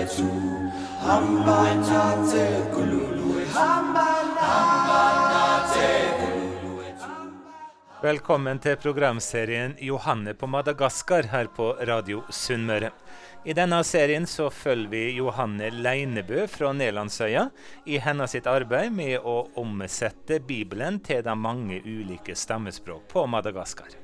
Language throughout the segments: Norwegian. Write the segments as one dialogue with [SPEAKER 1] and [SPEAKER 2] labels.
[SPEAKER 1] Velkommen til programserien Johanne på Madagaskar her på Radio Sunnmøre. I denne serien så følger vi Johanne Leinebø fra Nederlandsøya i hennes sitt arbeid med å omsette Bibelen til de mange ulike stammespråk på Madagaskar.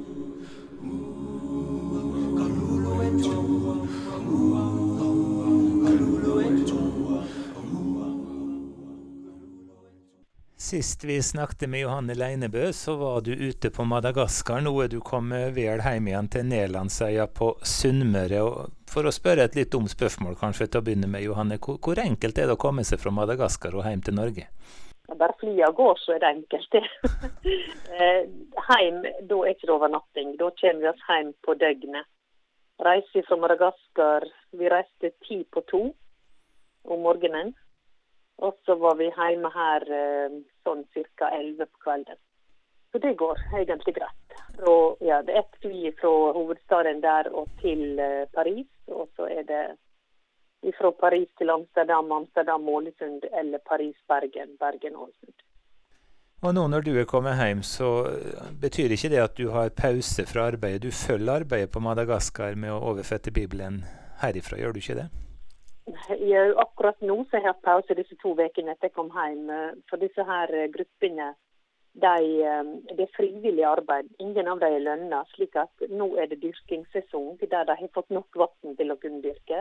[SPEAKER 1] Sist vi snakket med Johanne Leinebø, så var du ute på Madagaskar, noe du kom vel hjem igjen til Nederlandsøya på Sunnmøre. Og for å spørre et litt dumt spørsmål, kanskje til å begynne med, Johanne, hvor enkelt er det å komme seg fra Madagaskar og hjem til Norge?
[SPEAKER 2] Bare flyet går, så er det enkelt. Heim, da er ikke det overnatting. Da kommer vi oss hjem på døgnet. Reiser fra Madagaskar, vi reiste 1:50 om morgenen. Og så var vi hjemme her sånn cirka 11 på kvelden. Så det går egentlig greit. Og, ja, det er et fly fra hovedstaden der og til Paris. Og så er det fra Paris til Amsterdam, Amsterdam-Ålesund eller Paris-Bergen, Bergen-Ålesund.
[SPEAKER 1] Og nå når du er kommet hjem, så betyr ikke det at du har pause fra arbeidet. Du følger arbeidet på Madagaskar med å oversette Bibelen herifra, gjør du ikke det?
[SPEAKER 2] Ja, akkurat nå så har jeg hatt pause disse 2 ukene etter jeg kom hjem. For disse her gruppene, det er frivillig arbeid. Ingen av dem er lønnet, slik at nå er det dyrkingssesong der de har fått nok vann til å kunne dyrke.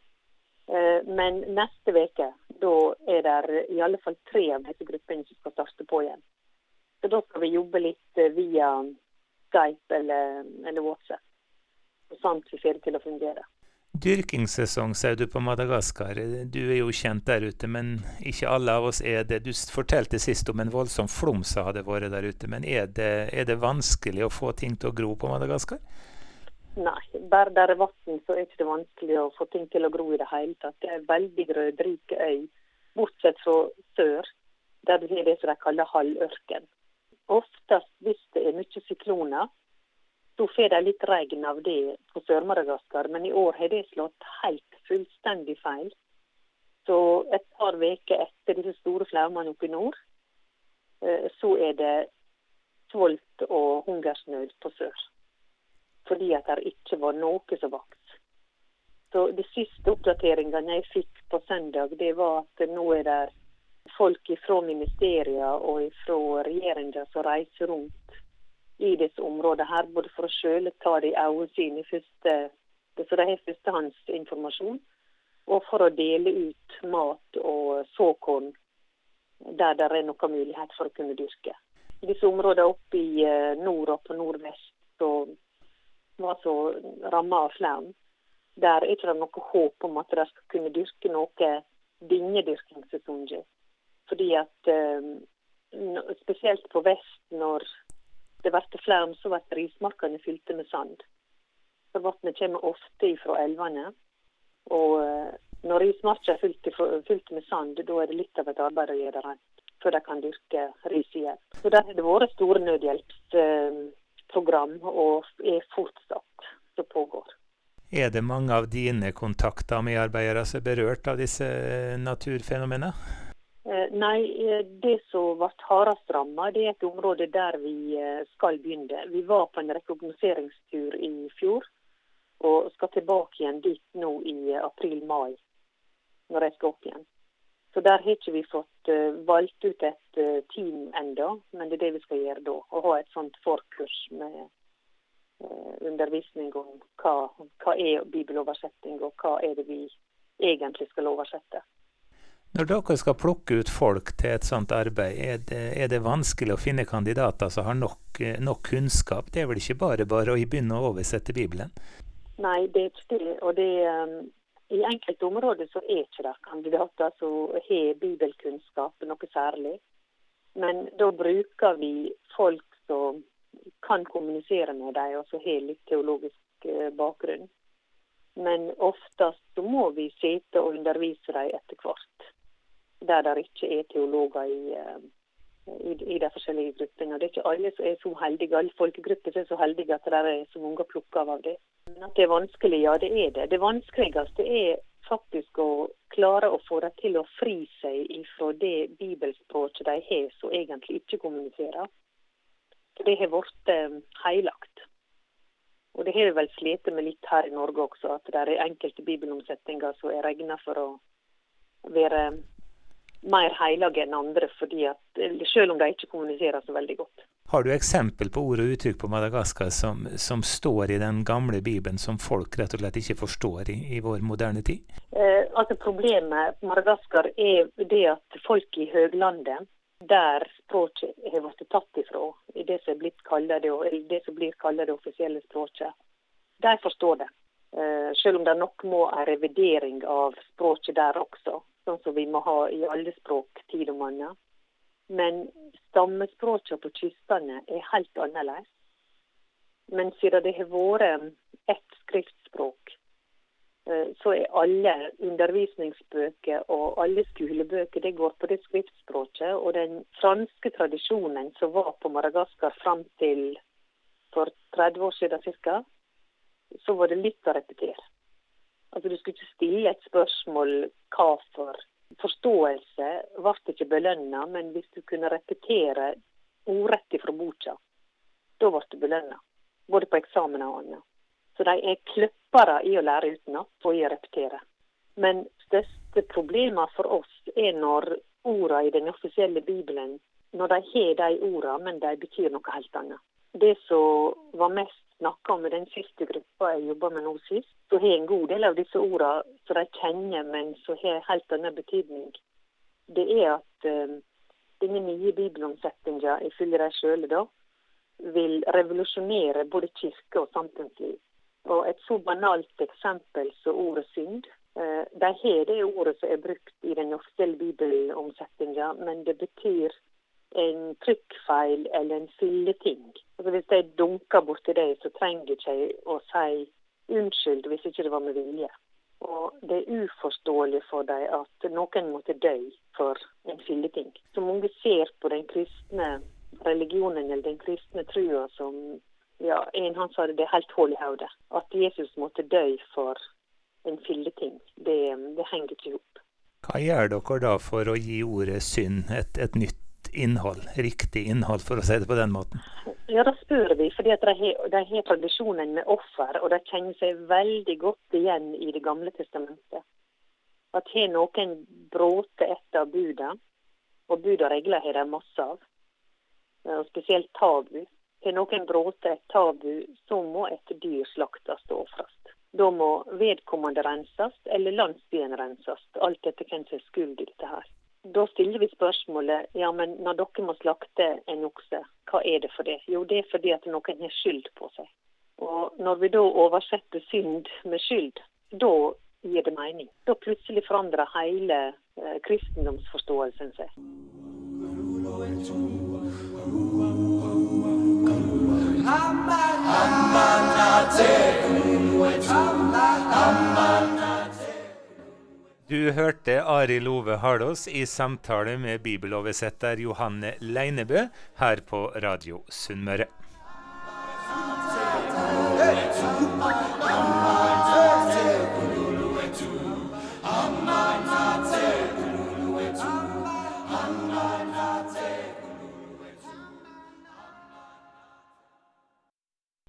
[SPEAKER 2] Men neste uke, da er det i alle fall 3 av disse gruppene som skal starte på igjen. Så da skal vi jobbe litt via Skype eller WhatsApp, sånn at vi får det til å fungere.
[SPEAKER 1] Dyrkingssesong, sier du på Madagaskar. Du er jo kjent der ute, men ikke alle av oss er det. Du fortalte sist om en voldsom flom som hadde vært der ute, men er det vanskelig å få ting til å gro på Madagaskar?
[SPEAKER 2] Nei, bare der er vann, så er det ikke vanskelig å få ting til å gro i det hele tatt. Det er veldig grødrike øy, bortsett fra sør, der det er det som de kaller halvørken. Oftest, hvis det er mye sykloner, så får de litt regn av det på Sør-Madagaskar, men i år har det slått helt fullstendig feil. Så et par veker etter disse store flaumene oppe i nord, så er det svolt og hungersnød på sør. Fordi at det ikke var noe som vokste. Så de siste oppdateringene jeg fikk på søndag, det var at nå er det folk fra ministerier og fra regjeringen som reiser rundt i disse områdene her, både for å selv ta det i øyesyn så de har førstehåndsinformasjon, og for å dele ut mat og såkorn der det er noen mulighet for å kunne dyrke. I disse områdene oppe i nord og på nordvest, så var så rammet av flaum. Der er ikke det noe håp om at de skal kunne dyrke noe dynjedyrkingssesongen. Fordi at spesielt på vest, når det ble flaum, så ble rismarkene fylte med sand. For vannet kommer ofte fra elvene, og når rismarkene er fylt med sand, da er det litt av et arbeid å gjøre rent, før de kan dyrke ris igjen. Så der har det vært store nødhjelpsprogram, og er fortsatt som pågår.
[SPEAKER 1] Er det mange av dine kontakter og medarbeidere som er berørt av disse naturfenomenene?
[SPEAKER 2] Nei, det som ble hardest rammet, det er et område der vi skal begynne. Vi var på en rekognoseringstur i fjor, og skal tilbake igjen dit nå i april-mai, når jeg skal opp igjen. Så der har ikke vi fått valgt ut et team enda, men det er det vi skal gjøre da, og ha et sånt forkurs med undervisning om hva er bibeloversetting, og hva er det vi egentlig skal oversette.
[SPEAKER 1] Når dere skal plukke ut folk til et sånt arbeid, er det vanskelig å finne kandidater som har nok kunnskap? Det er vel ikke bare å begynne å oversette Bibelen?
[SPEAKER 2] Nei, det er ikke det. Og i enkelte områder så er ikke det kandidater som har bibelkunnskap, noe særlig. Men da bruker vi folk som kan kommunisere med dem, og som har litt teologisk bakgrunn. Men oftest så må vi sitte og undervise dem etter hvert, der det ikke er teologer i de forskjellige gruppene. Og det er ikke alle som er så heldige, alle folkegrupper er så heldige at det er så mange plukker av det. Men at det er vanskelig, ja det er det. Det vanskeligste er faktisk å klare å få dem til å fri seg ifra det bibelspråket de har, som egentlig ikke kommuniserer. Det har vært heilagt. Og det har vi vel slitt med litt her i Norge også, at det er enkelte bibelomsetninger som er regnet for å være mer heilige enn andre, fordi at, selv om de ikke kommuniserer så veldig godt.
[SPEAKER 1] Har du eksempel på ord og uttrykk på Madagaskar som står i den gamle Bibelen, som folk rett og slett ikke forstår i vår moderne tid?
[SPEAKER 2] Problemet på Madagaskar er det at folk i høglandet, der språket har vært tatt ifra, i det som blir kalt det offisielle språket, de forstår det. Selv om det nok må en revidering av språket der også, sånn som vi må ha i alle språk tid om annet. Men stammespråket på kystene er helt annerledes. Men siden det har vært ett skriftspråk, så er alle undervisningsbøker og alle skolebøker, det går på det skriftspråket. Og den franske tradisjonen som var på Madagaskar frem til for 30 år siden cirka, så var det litt å repetere. Altså du skulle ikke stille et spørsmål hva for forståelse ble ikke belønnet, men hvis du kunne repetere ordrett fra boka, da ble det belønnet, både på eksamen og annet. Så de er kløppere i å lære utenat og i å repetere. Men største problemet for oss er når ordene i den offisielle Bibelen, når de har de ordene, men de betyr noe helt annet. Det som var mest snakket om i den siste gruppa jeg jobbet med nå sist, så har en god del av disse ordene som de kjenner, men som har helt annen betydning. Det er at denne nye bibelomsetningen, ifølge de selv da, vil revolusjonere både kirke og samfunnsliv. Og et så banalt eksempel som ordet synd, de har det ordet som er brukt i den offisielle bibelomsetningen, men det betyr en trykkfeil eller en fylleting. Altså hvis de dunker bort til deg, så trenger de ikke å si unnskyld hvis ikke det var med vilje. Og det er uforståelig for dem at noen måtte dø for en fylleting. Så mange ser på den kristne religionen eller den kristne trua som, en han sa det er helt hål i hodet. At Jesus måtte dø for en fylleting, det henger ikke opp.
[SPEAKER 1] Hva gjør dere da for å gi ordet synd et nytt innhold, riktig innhold, for å si det på den måten?
[SPEAKER 2] Ja, da spør vi, fordi at de har tradisjonen med offer, og de kjenner seg veldig godt igjen i det gamle testamentet. At har noen bråte etter buda, og budaregler har de masse av, og spesielt tabu. Har noen bråte et tabu, så må et dyr slaktes og ofres. Da må vedkommende renses, eller landsbyen renses, alt etter hvem som er skuld i dette her. Da stiller vi spørsmålet, men når dere må slakte en okse, hva er det for det? Jo, det er fordi at noen har skyld på seg. Og når vi da oversetter synd med skyld, da gir det mening. Da plutselig forandrer hele kristendomsforståelsen seg.
[SPEAKER 1] Du hørte Ari Love Hardås i samtale med bibeloversetter Johanne Leinebø her på Radio Sunnmøre.